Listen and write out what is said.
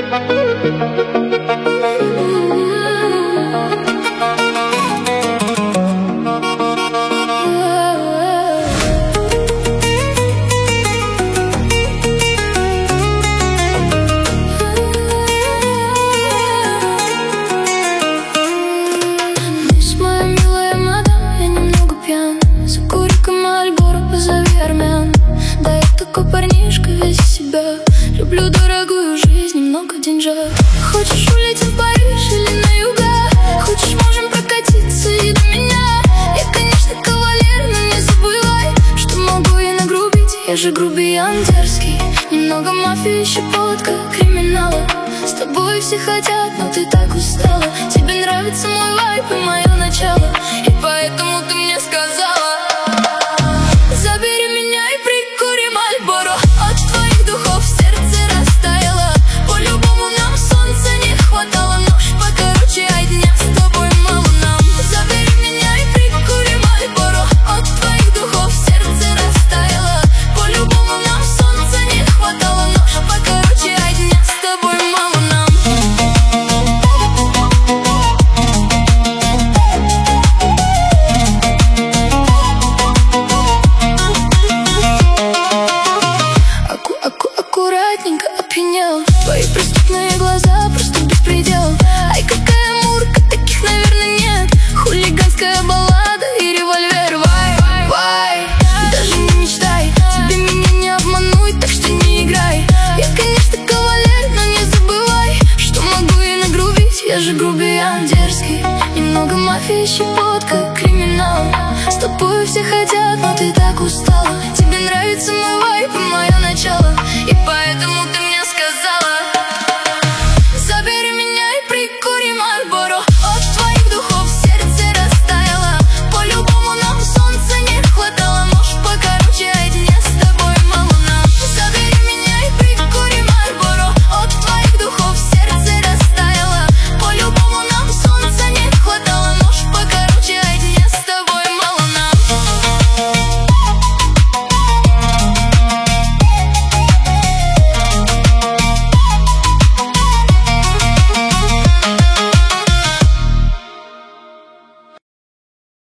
Люблю дорогую жизнь, немного деньжат. Хочешь улететь в Париж или на юга? Хочешь, можем прокатиться и до меня. Я, конечно, кавалер, но не забывай, что могу и нагрубить. Я же грубиян дерзкий, немного мафии, щепотка криминала. С тобой все хотят, но ты так устала. Тебе нравится мой вайб и мое начало, и поэтому ты мне сказала: забери меня и прикури Мальборо. От твоих духов сердце растаяло. По-любому нам солнца не хватало. Нож покороче, а дня с тобой мало нам. Забери меня и прикури Мальборо. От твоих духов сердце растаяло. По-любому нам солнца не хватало. Нож покороче, а дня с тобой мало нам. Аккуратненько опьянел. Твои преступные глаза просто беспредел. Ай, какая мурка, таких, наверное, нет. Хулиганская баллада и револьвер. Вай, вай, даже не мечтай, тебе меня не обмануть, так что не играй. Я, конечно, кавалер, но не забывай, что могу и нагрубить. Я же грубиян дерзкий, немного мафии, щепотка криминал. С тобой все хотят, но ты так устал.